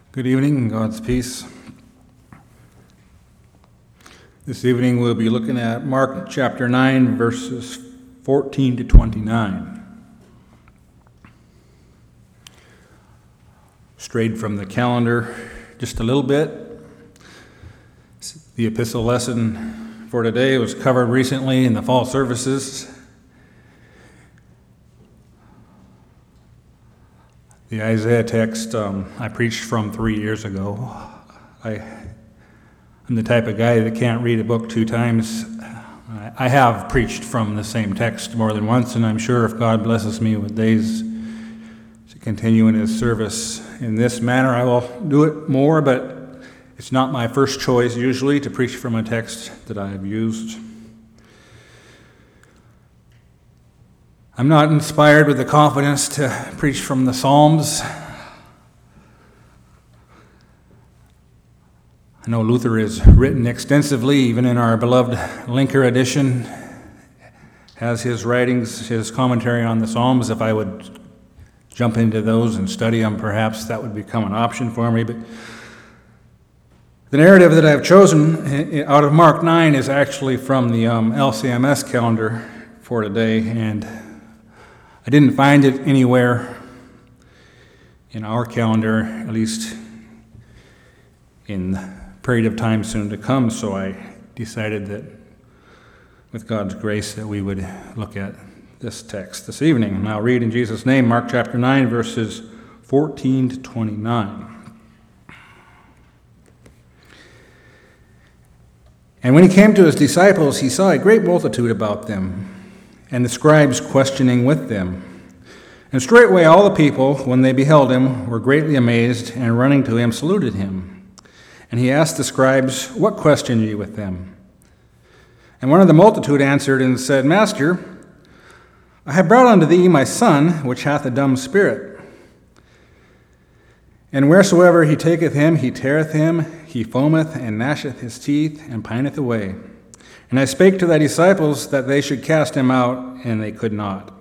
Good evening and God's peace. This evening we'll be looking at Mark chapter 9, verses 14 to 29. Strayed from the calendar just a little bit. The epistle lesson for today was covered recently in the fall services. The Isaiah text I preached from 3 years ago. I'm the type of guy that can't read a book 2 times. I have preached from the same text more than once, and I'm sure if God blesses me with days to continue in His service in this manner, I will do it more, but it's not my first choice usually to preach from a text that I have used. I'm not inspired with the confidence to preach from the Psalms. I know Luther has written extensively, even in our beloved Linker edition, has his writings, his commentary on the Psalms. If I would jump into those and study them, perhaps that would become an option for me. But the narrative that I've chosen out of Mark 9 is actually from the LCMS calendar for today, and I didn't find it anywhere in our calendar, at least in the period of time soon to come, so I decided that with God's grace that we would look at this text this evening. And I'll read in Jesus' name, Mark chapter 9, verses 14 to 29. And when he came to his disciples, he saw a great multitude about them, and the scribes questioning with them. And straightway all the people, when they beheld him, were greatly amazed, and running to him saluted him. And he asked the scribes, What question ye with them? And one of the multitude answered and said, Master, I have brought unto thee my son, which hath a dumb spirit. And wheresoever he taketh him, he teareth him, he foameth, and gnasheth his teeth, and pineth away. And I spake to thy disciples that they should cast him out, and they could not.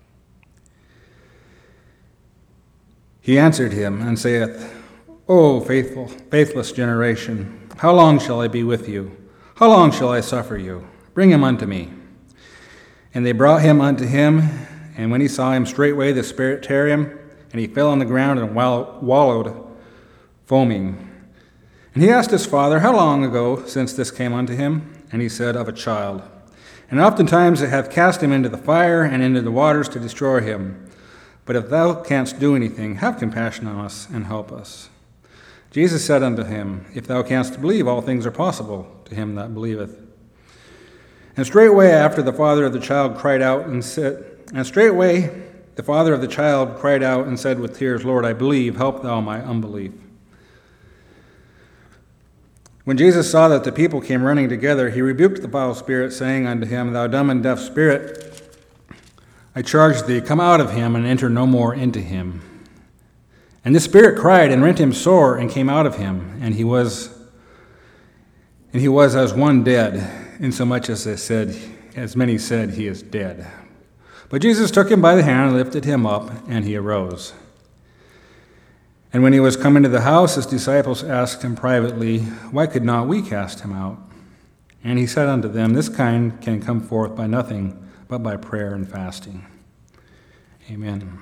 He answered him, and saith, O faithless generation, how long shall I be with you? How long shall I suffer you? Bring him unto me. And they brought him unto him, and when he saw him, straightway the spirit tear him, and he fell on the ground and wallowed, foaming. And he asked his father, How long ago since this came unto him? And he said, Of a child. And oftentimes it hath cast him into the fire and into the waters to destroy him. But if thou canst do anything, have compassion on us and help us. Jesus said unto him, If thou canst believe, all things are possible to him that believeth. And straightway after the father of the child cried out and said, with tears, Lord, I believe, help thou my unbelief. When Jesus saw that the people came running together, he rebuked the foul spirit, saying unto him, Thou dumb and deaf spirit, I charge thee, come out of him, and enter no more into him. And the spirit cried and rent him sore, and came out of him, and he was as one dead, insomuch as many said, He is dead. But Jesus took him by the hand, and lifted him up, and he arose. And when he was come into the house, his disciples asked him privately, Why could not we cast him out? And he said unto them, This kind can come forth by nothing but by prayer and fasting. Amen.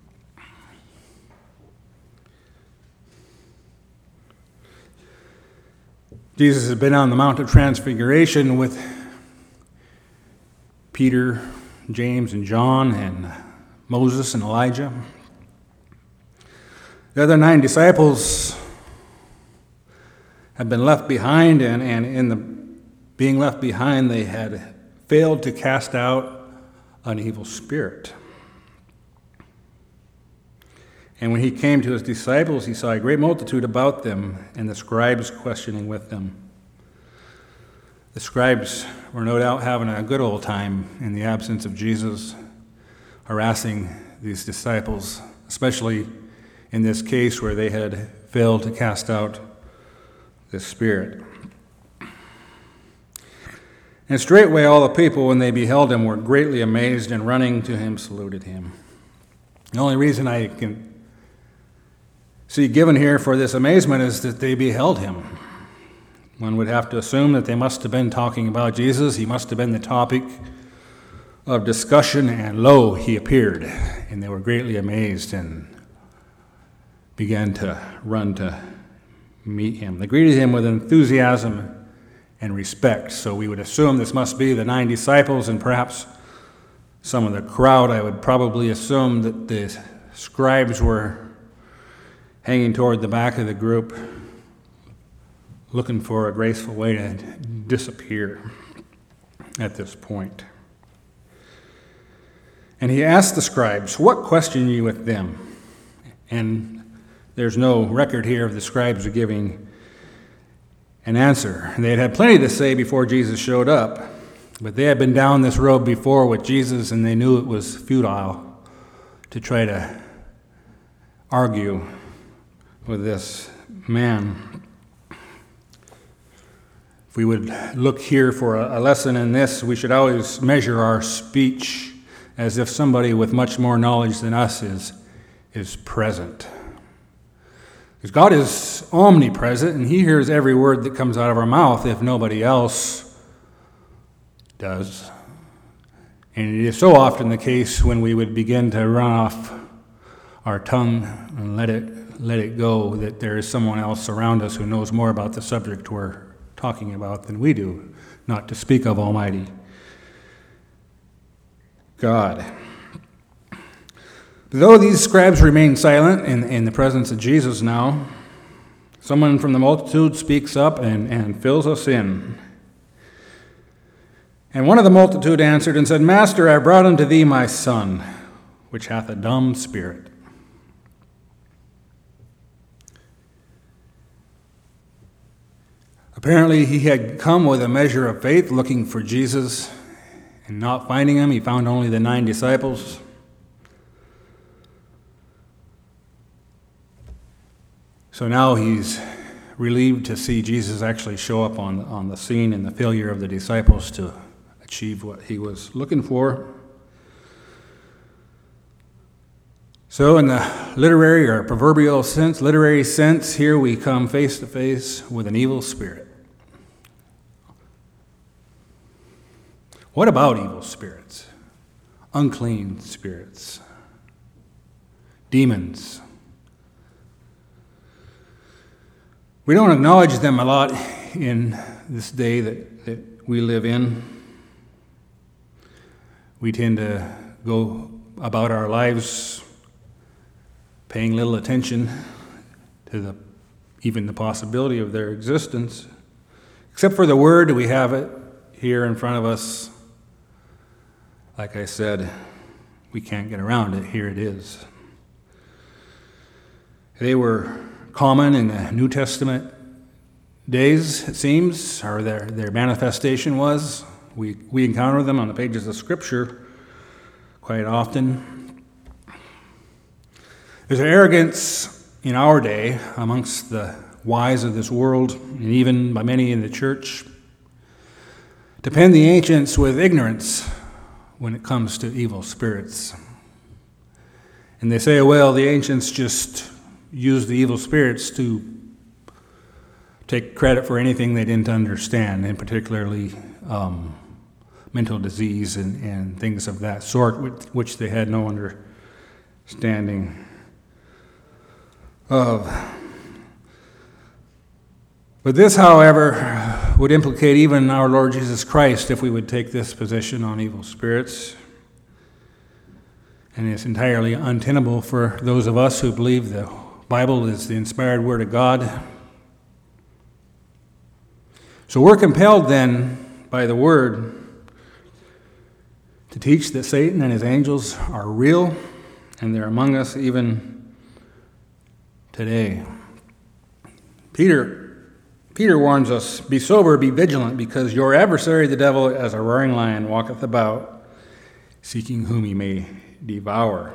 Jesus has been on the Mount of Transfiguration with Peter, James, and John, and Moses and Elijah. The other 9 disciples have been left behind, and in the being left behind, they had failed to cast out an evil spirit. And when he came to his disciples, he saw a great multitude about them, and the scribes questioning with them. The scribes were no doubt having a good old time in the absence of Jesus, harassing these disciples, especially in this case where they had failed to cast out this spirit. And straightway all the people, when they beheld him, were greatly amazed, and running to him saluted him. The only reason I can See, given here for this amazement is that they beheld him. One would have to assume that they must have been talking about Jesus. He must have been the topic of discussion, and lo, he appeared. And they were greatly amazed and began to run to meet him. They greeted him with enthusiasm and respect. So we would assume this must be the 9 disciples and perhaps some of the crowd. I would probably assume that the scribes were hanging toward the back of the group, looking for a graceful way to disappear at this point. And he asked the scribes, "What question you with them?" And there's no record here of the scribes giving an answer. They had had plenty to say before Jesus showed up, but they had been down this road before with Jesus, and they knew it was futile to try to argue with this man. If we would look here for a lesson in this, we should always measure our speech as if somebody with much more knowledge than us is present. Because God is omnipresent, and he hears every word that comes out of our mouth if nobody else does. And it is so often the case when we would begin to run off our tongue and let it go that there is someone else around us who knows more about the subject we're talking about than we do, not to speak of Almighty God. Though these scribes remain silent in the presence of Jesus now, someone from the multitude speaks up and fills us in. And one of the multitude answered and said, "Master, I brought unto thee my son, which hath a dumb spirit." Apparently he had come with a measure of faith looking for Jesus, and not finding him, he found only the 9 disciples. So now he's relieved to see Jesus actually show up on the scene and the failure of the disciples to achieve what he was looking for. So in the literary or proverbial sense, literary sense, here we come face to face with an evil spirit. What about evil spirits? Unclean spirits, demons. We don't acknowledge them a lot in this day that we live in. We tend to go about our lives paying little attention to even the possibility of their existence. Except for the Word, we have it here in front of us. Like I said, we can't get around it. Here it is. They were common in the New Testament days, it seems, or their manifestation was. We encounter them on the pages of Scripture quite often. There's an arrogance in our day amongst the wise of this world, and even by many in the church, to pen the ancients with ignorance when it comes to evil spirits. And they say, well, the ancients just used the evil spirits to take credit for anything they didn't understand, and particularly mental disease and things of that sort, which they had no understanding of. But this, however, would implicate even our Lord Jesus Christ if we would take this position on evil spirits. And it's entirely untenable for those of us who believe the Bible is the inspired Word of God. So we're compelled then by the Word to teach that Satan and his angels are real, and they're among us even today. Peter warns us, "Be sober, be vigilant, because your adversary the devil as a roaring lion walketh about, seeking whom he may devour."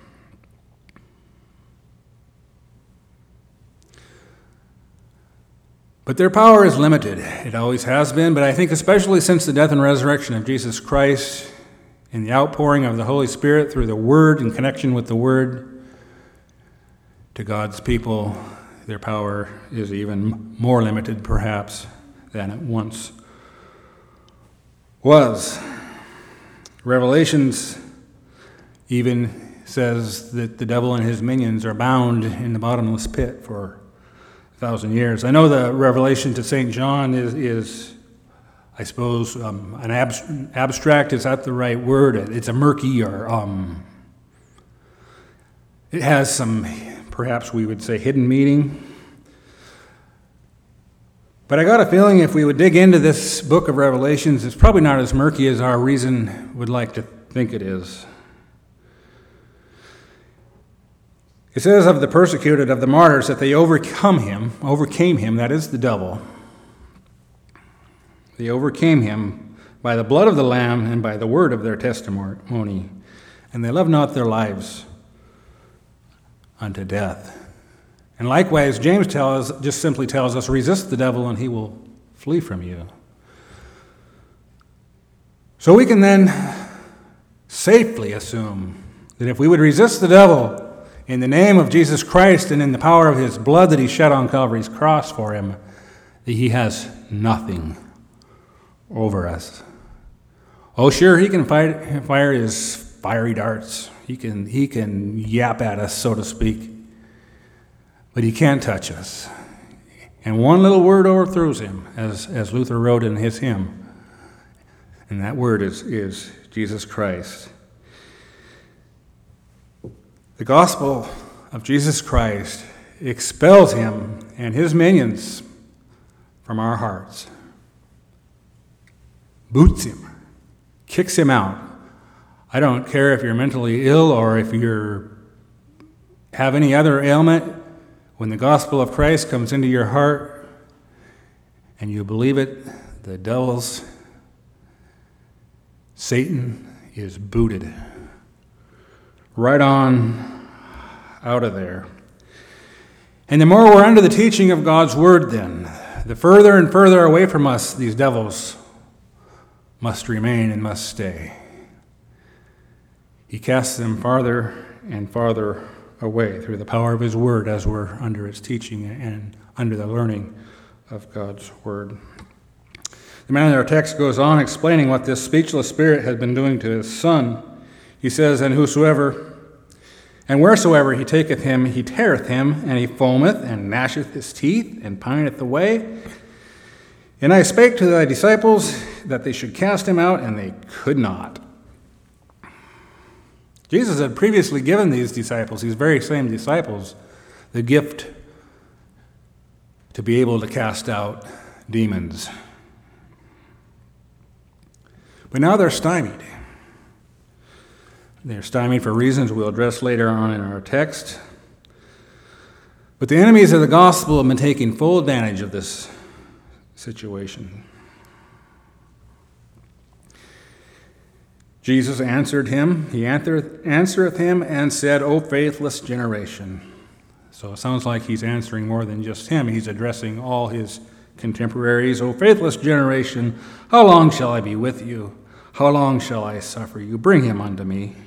But their power is limited. It always has been, but I think especially since the death and resurrection of Jesus Christ and the outpouring of the Holy Spirit through the Word in connection with the Word, To God's people, their power is even more limited, perhaps, than it once was. Revelations even says that the devil and his minions are bound in the bottomless pit for 1,000 years. I know the revelation to St. John is I suppose, an abstract, is that the right word? It's a murky, or it has some, perhaps we would say, hidden meaning. But I got a feeling if we would dig into this book of Revelations, it's probably not as murky as our reason would like to think it is. It says of the persecuted, of the martyrs, that they overcame him, that is the devil. They overcame him by the blood of the Lamb and by the word of their testimony, and they loved not their lives unto death. And likewise, James just simply tells us, resist the devil and he will flee from you. So we can then safely assume that if we would resist the devil in the name of Jesus Christ and in the power of his blood that he shed on Calvary's cross for him, that he has nothing over us. Oh, sure, he can fire his fiery darts. He can yap at us, so to speak. But he can't touch us. And one little word overthrows him, as Luther wrote in his hymn. And that word is Jesus Christ. The gospel of Jesus Christ expels him and his minions from our hearts. Boots him, kicks him out. I don't care if you're mentally ill or if you have any other ailment. When the gospel of Christ comes into your heart and you believe it, the devil's, Satan is booted right on out of there. And the more we're under the teaching of God's word, then, the further and further away from us these devils must remain and must stay. He casts them farther and farther away through the power of his word as we're under its teaching and under the learning of God's word. The man in our text goes on explaining what this speechless spirit had been doing to his son. He says, and wheresoever he taketh him, he teareth him, and he foameth, and gnasheth his teeth, and pineth away. And I spake to thy disciples that they should cast him out, and they could not. Jesus had previously given these disciples, these very same disciples, the gift to be able to cast out demons. But now they're stymied. They're stymied for reasons we'll address later on in our text. But the enemies of the gospel have been taking full advantage of this situation. Jesus answered him, he answereth him and said, O faithless generation. So it sounds like he's answering more than just him. He's addressing all his contemporaries. O faithless generation, how long shall I be with you? How long shall I suffer you? Bring him unto me.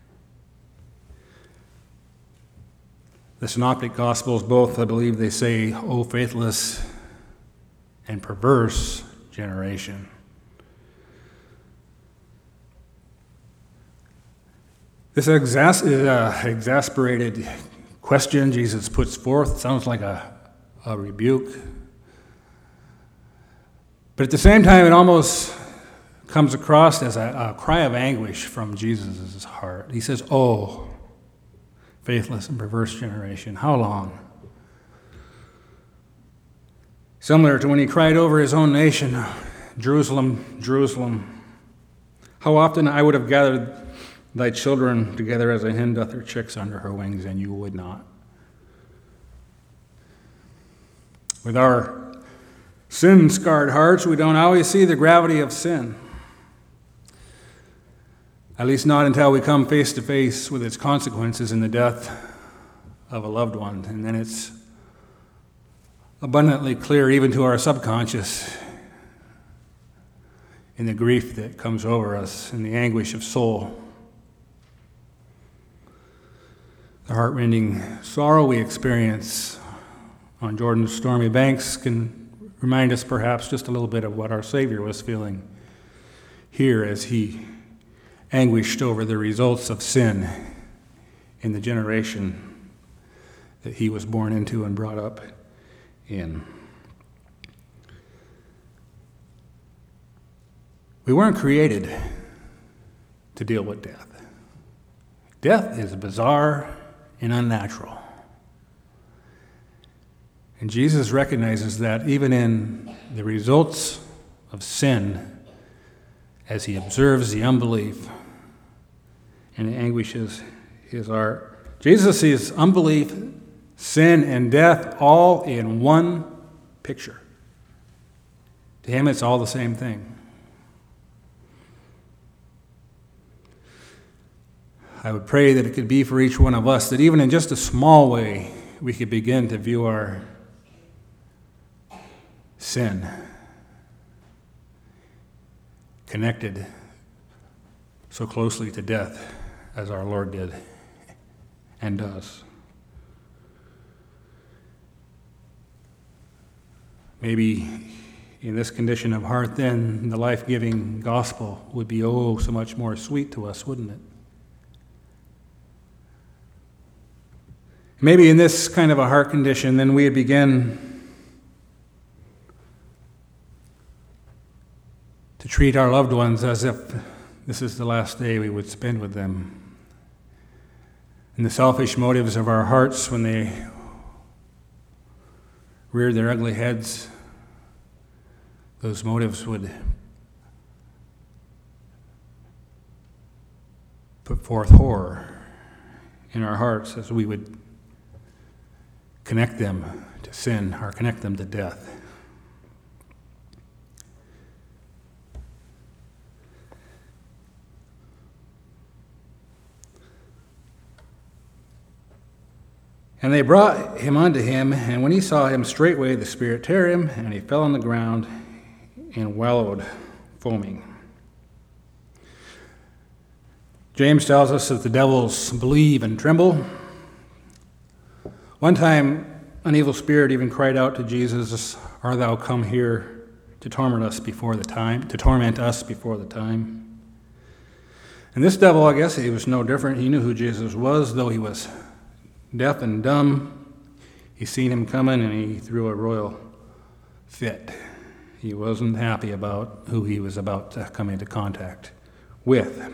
The Synoptic Gospels both, I believe, they say, O faithless and perverse generation. This exasperated question Jesus puts forth sounds like a rebuke. But at the same time, it almost comes across as a cry of anguish from Jesus' heart. He says, Oh, faithless and perverse generation, how long? Similar to when he cried over his own nation, Jerusalem, Jerusalem, how often I would have gathered thy children together as a hen doth her chicks under her wings, and you would not. With our sin-scarred hearts, we don't always see the gravity of sin. At least not until we come face to face with its consequences in the death of a loved one. And then it's abundantly clear even to our subconscious in the grief that comes over us, in the anguish of soul. The heartrending sorrow we experience on Jordan's stormy banks can remind us perhaps just a little bit of what our Savior was feeling here as he anguished over the results of sin in the generation that he was born into and brought up in. We weren't created to deal with death. Death is bizarre and unnatural. And Jesus recognizes that even in the results of sin, as he observes the unbelief and anguishes his heart. Jesus sees unbelief, sin, and death all in one picture. To him, it's all the same thing. I would pray that it could be for each one of us, that even in just a small way, we could begin to view our sin connected so closely to death as our Lord did and does. Maybe in this condition of heart, then, the life-giving gospel would be oh so much more sweet to us, wouldn't it? Maybe in this kind of a heart condition, then we would begin to treat our loved ones as if this is the last day we would spend with them. And the selfish motives of our hearts when they rear their ugly heads, those motives would put forth horror in our hearts as we would connect them to sin or connect them to death. And they brought him unto him, and when he saw him, straightway the spirit tear him, and he fell on the ground and wallowed, foaming. James tells us that the devils believe and tremble. One time, an evil spirit even cried out to Jesus, "Art thou come here to torment us before the time?" And this devil, I guess, he was no different. He knew who Jesus was, though he was deaf and dumb. He seen him coming, and he threw a royal fit. He wasn't happy about who he was about to come into contact with.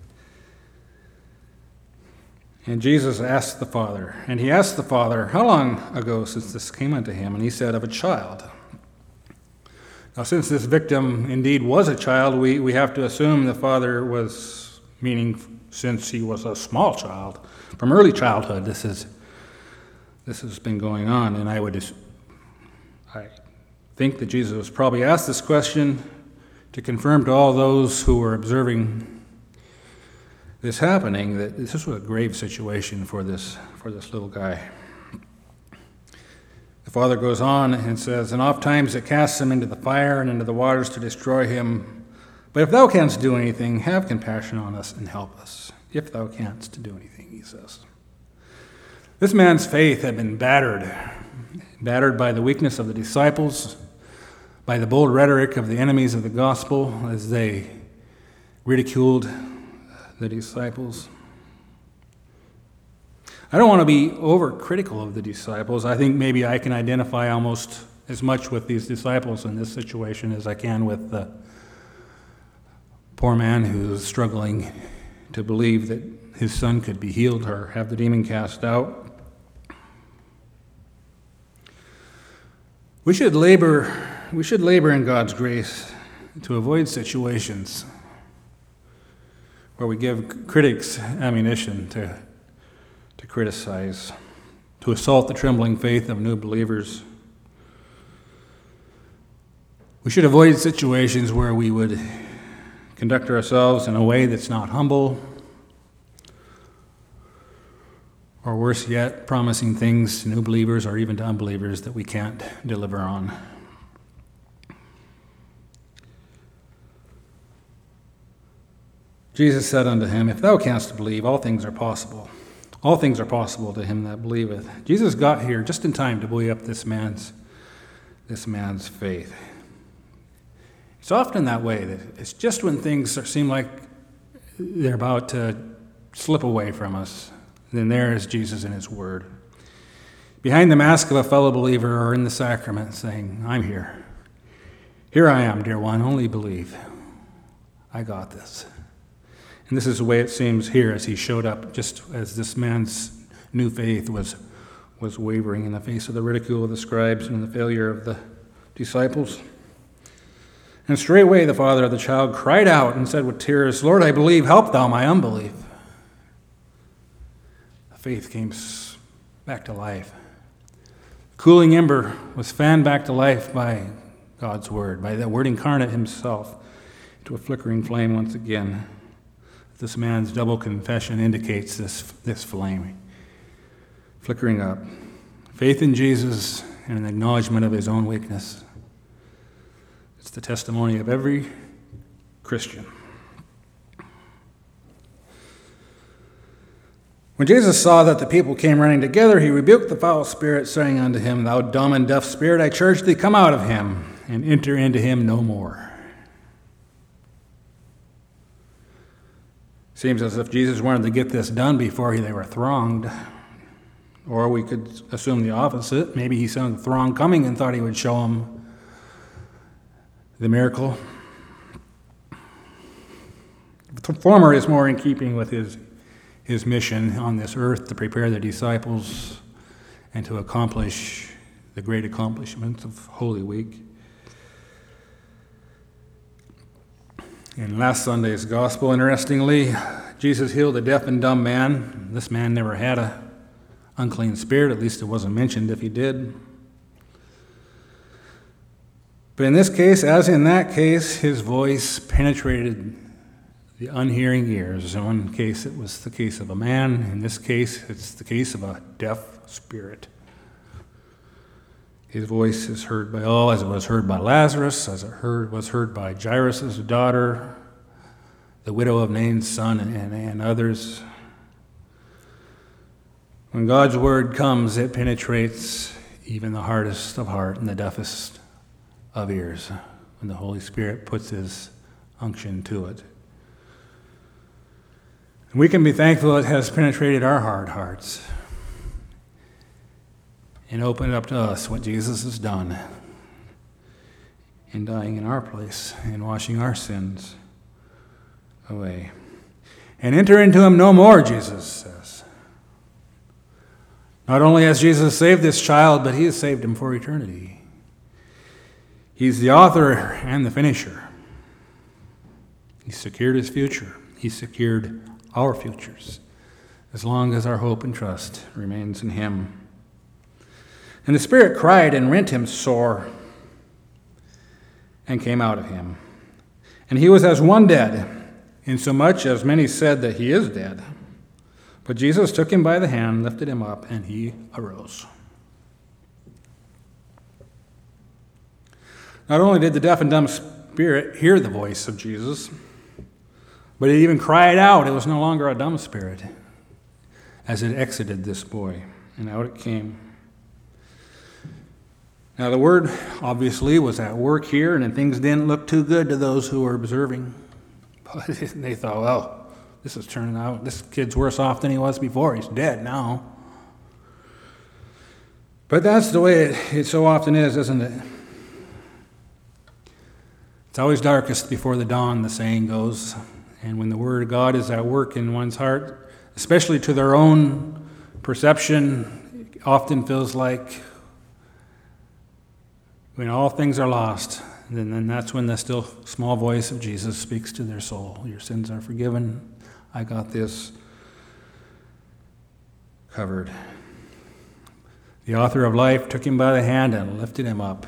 And Jesus asked the Father, how long ago since this came unto him? And he said, of a child. Now, since this victim indeed was a child, we have to assume the Father was meaning since he was a small child. From early childhood, this has been going on. And I think that Jesus probably asked this question to confirm to all those who were observing this happening that this was a grave situation for this little guy. The Father goes on and says, and oft times it casts him into the fire and into the waters to destroy him. But if thou canst do anything, have compassion on us and help us. If thou canst do anything, he says. This man's faith had been battered by the weakness of the disciples, by the bold rhetoric of the enemies of the gospel as they ridiculed the disciples. I don't want to be overcritical of the disciples. I think maybe I can identify almost as much with these disciples in this situation as I can with the poor man who's struggling to believe that his son could be healed or have the demon cast out. We should labor in God's grace to avoid situations where we give critics ammunition to criticize, to assault the trembling faith of new believers. We should avoid situations where we would conduct ourselves in a way that's not humble, or worse yet, promising things to new believers or even to unbelievers that we can't deliver on. Jesus said unto him, if thou canst believe, all things are possible. All things are possible to him that believeth. Jesus got here just in time to buoy up this man's faith. It's often that way, that it's just when things seem like they're about to slip away from us, then there is Jesus in his word, behind the mask of a fellow believer or in the sacrament, saying, I'm here. Here I am, dear one, only believe. I got this. And this is the way it seems here as he showed up, just as this man's new faith was wavering in the face of the ridicule of the scribes and the failure of the disciples. And straightway the father of the child cried out and said with tears, Lord, I believe, help thou my unbelief. The faith came back to life. Cooling ember was fanned back to life by God's word, by that word incarnate himself, into a flickering flame once again. This man's double confession indicates this flame flickering up. Faith in Jesus and an acknowledgement of his own weakness. It's the testimony of every Christian. When Jesus saw that the people came running together, he rebuked the foul spirit, saying unto him, Thou dumb and deaf spirit, I charge thee, come out of him, and enter into him no more. Seems as if Jesus wanted to get this done before they were thronged. Or we could assume the opposite. Maybe he saw the throng coming and thought he would show them the miracle. The former is more in keeping with his mission on this earth to prepare the disciples and to accomplish the great accomplishments of Holy Week. In last Sunday's gospel, interestingly, Jesus healed a deaf and dumb man. This man never had an unclean spirit, at least it wasn't mentioned if he did. But in this case, as in that case, his voice penetrated the unhearing ears. In one case, it was the case of a man. In this case, it's the case of a deaf spirit. His voice is heard by all, as it was heard by Lazarus, as it was heard by Jairus' daughter, the widow of Nain's son, and others. When God's word comes, it penetrates even the hardest of heart and the deafest of ears, when the Holy Spirit puts his unction to it. And we can be thankful it has penetrated our hard hearts and opened up to us what Jesus has done in dying in our place and washing our sins away. And enter into him no more, Jesus says. Not only has Jesus saved this child, but he has saved him for eternity. He's the author and the finisher. He secured his future. He secured our futures, as long as our hope and trust remains in him. And the Spirit cried and rent him sore, and came out of him. And he was as one dead, insomuch as many said that he is dead. But Jesus took him by the hand, lifted him up, and he arose. Not only did the deaf and dumb spirit hear the voice of Jesus, but it even cried out. It was no longer a dumb spirit as it exited this boy, and out it came. Now, the word obviously was at work here, and things didn't look too good to those who were observing. But they thought, well, this is turning out, this kid's worse off than he was before. He's dead now. But that's the way it so often is, isn't it? It's always darkest before the dawn, the saying goes. And when the Word of God is at work in one's heart, especially to their own perception, it often feels like when all things are lost, then that's when the still small voice of Jesus speaks to their soul. Your sins are forgiven. I got this covered. The author of life took him by the hand and lifted him up.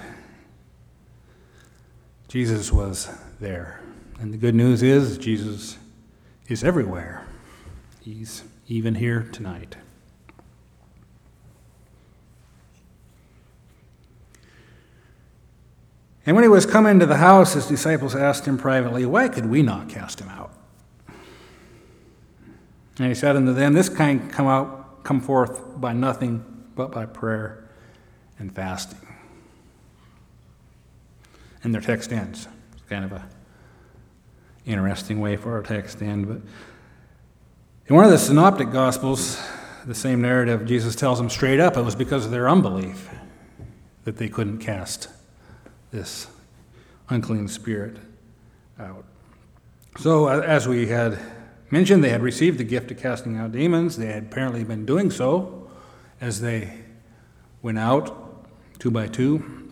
Jesus was there. And the good news is Jesus is everywhere. He's even here tonight. And when he was come into the house, his disciples asked him privately, Why could we not cast him out? And he said unto them, This kind come out come forth by nothing but by prayer and fasting. And their text ends. It's kind of a interesting way for our text to end. But in one of the synoptic gospels, the same narrative, Jesus tells them straight up it was because of their unbelief that they couldn't cast this unclean spirit out. So, as we had mentioned, they had received the gift of casting out demons. They had apparently been doing so as they went out 2 by 2.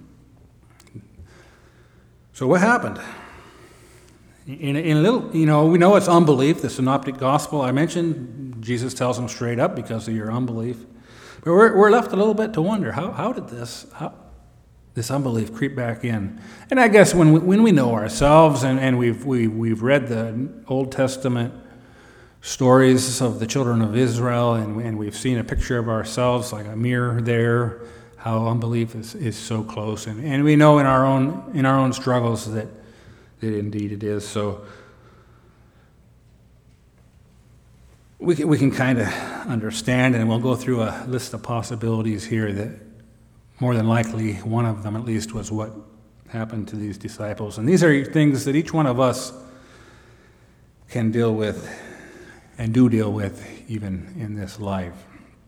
So what happened? In a little, we know it's unbelief, the synoptic gospel I mentioned. Jesus tells them straight up because of your unbelief. But we're left a little bit to wonder, how did this unbelief creep back in? And I guess when we know ourselves and we've read the Old Testament stories of the children of Israel and we've seen a picture of ourselves like a mirror there, how unbelief is so close. And we know in our own struggles that indeed it is. So we can kind of understand, and we'll go through a list of possibilities here that more than likely one of them at least was what happened to these disciples. And these are things that each one of us can deal with and do deal with even in this life.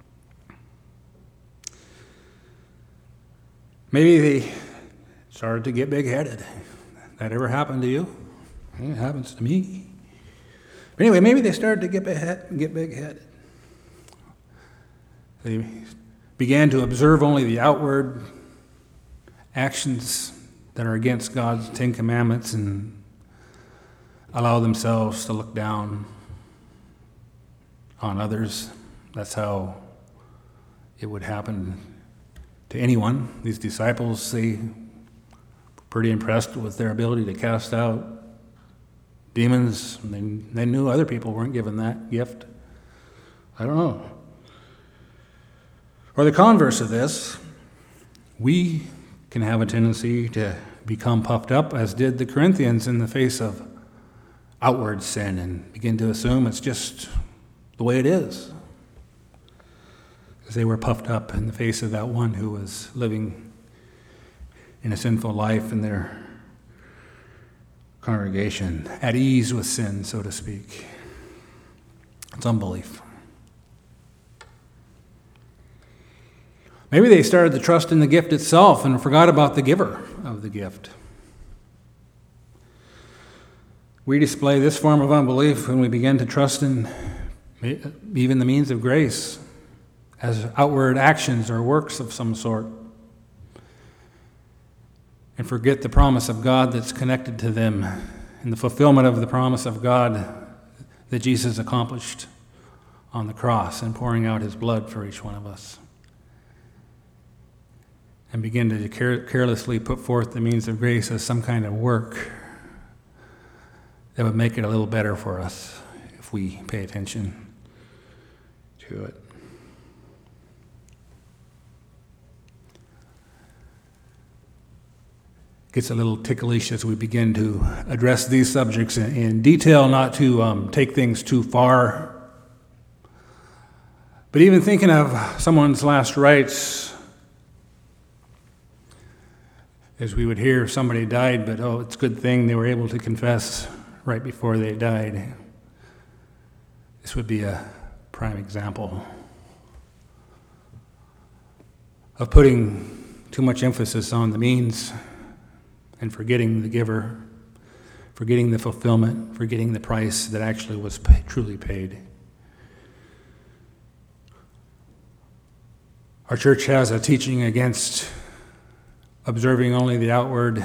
Maybe they started to get big-headed. That ever happened to you? It happens to me. But anyway, maybe they started to get big-headed. They began to observe only the outward actions that are against God's 10 Commandments and allow themselves to look down on others. That's how it would happen to anyone. These disciples, they were pretty impressed with their ability to cast out demons. They knew other people weren't given that gift. I don't know. Or the converse of this, we can have a tendency to become puffed up, as did the Corinthians, in the face of outward sin and begin to assume it's just the way it is. Because they were puffed up in the face of that one who was living in a sinful life in their congregation, at ease with sin, so to speak. It's unbelief. Maybe they started to trust in the gift itself and forgot about the giver of the gift. We display this form of unbelief when we begin to trust in even the means of grace as outward actions or works of some sort, and forget the promise of God that's connected to them and the fulfillment of the promise of God that Jesus accomplished on the cross and pouring out his blood for each one of us. And begin to carelessly put forth the means of grace as some kind of work that would make it a little better for us if we pay attention to it. Gets a little ticklish as we begin to address these subjects in detail, not to take things too far. But even thinking of someone's last rites, as we would hear if somebody died, but it's a good thing they were able to confess right before they died. This would be a prime example of putting too much emphasis on the means and forgetting the giver, forgetting the fulfillment, forgetting the price that actually was truly paid. Our church has a teaching against observing only the outward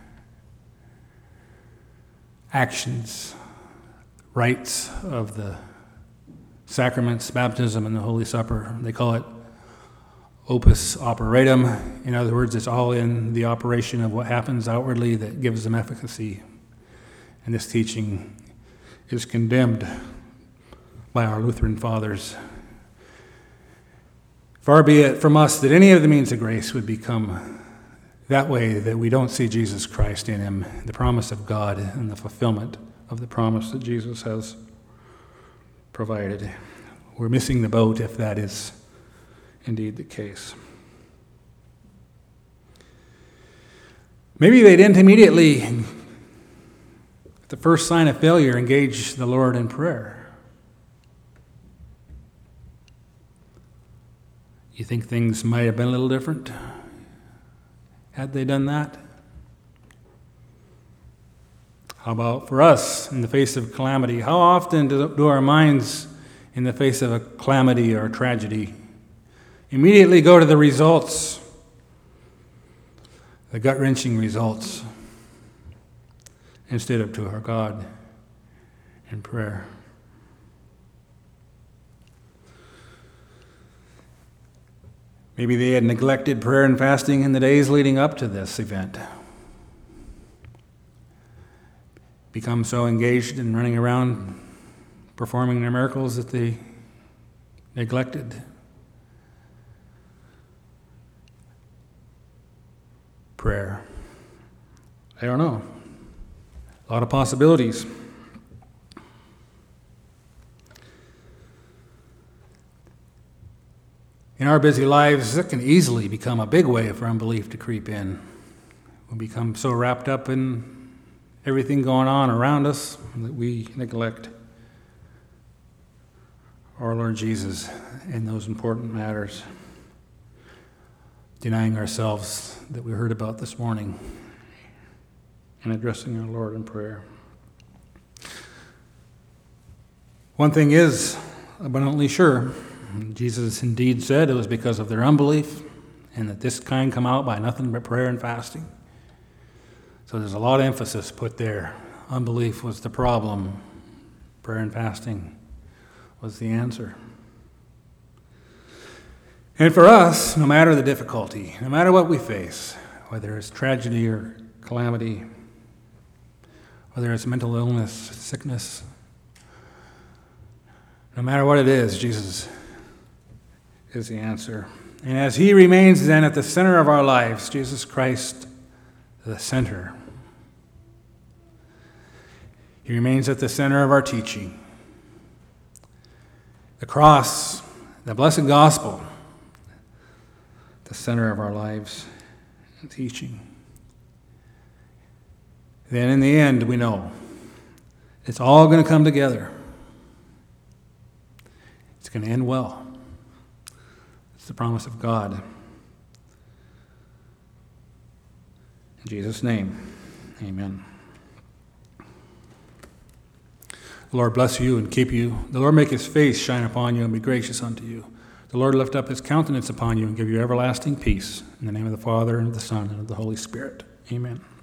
actions, rites of the sacraments, baptism, and the Holy Supper. They call it opus operatum. In other words, it's all in the operation of what happens outwardly that gives them efficacy. And this teaching is condemned by our Lutheran fathers. Far be it from us that any of the means of grace would become that way, that we don't see Jesus Christ in him, the promise of God and the fulfillment of the promise that Jesus has provided. we're missing the boat if that is indeed the case. Maybe they didn't immediately, at the first sign of failure, engage the Lord in prayer. You think things might have been a little different had they done that? How about for us in the face of calamity? How often do our minds, in the face of a calamity or a tragedy, immediately go to the results, the gut-wrenching results, instead of to our God in prayer? Maybe they had neglected prayer and fasting in the days leading up to this event. Become so engaged in running around performing their miracles that they neglected prayer. I don't know. A lot of possibilities. In our busy lives, it can easily become a big way for unbelief to creep in. We become so wrapped up in everything going on around us that we neglect our Lord Jesus in those important matters, denying ourselves that we heard about this morning and addressing our Lord in prayer. One thing is abundantly sure. Jesus indeed said it was because of their unbelief, and that this kind come out by nothing but prayer and fasting. So there's a lot of emphasis put there. Unbelief was the problem. Prayer and fasting was the answer. And for us, no matter the difficulty, no matter what we face, whether it's tragedy or calamity, whether it's mental illness, sickness, no matter what it is, Jesus is the answer. And as he remains then at the center of our lives, Jesus Christ, the center. He remains at the center of our teaching. The cross, the blessed gospel, the center of our lives and teaching. Then in the end, we know it's all going to come together. It's going to end well. It's the promise of God. In Jesus' name, amen. The Lord bless you and keep you. The Lord make his face shine upon you and be gracious unto you. The Lord lift up his countenance upon you and give you everlasting peace. In the name of the Father, and of the Son, and of the Holy Spirit. Amen.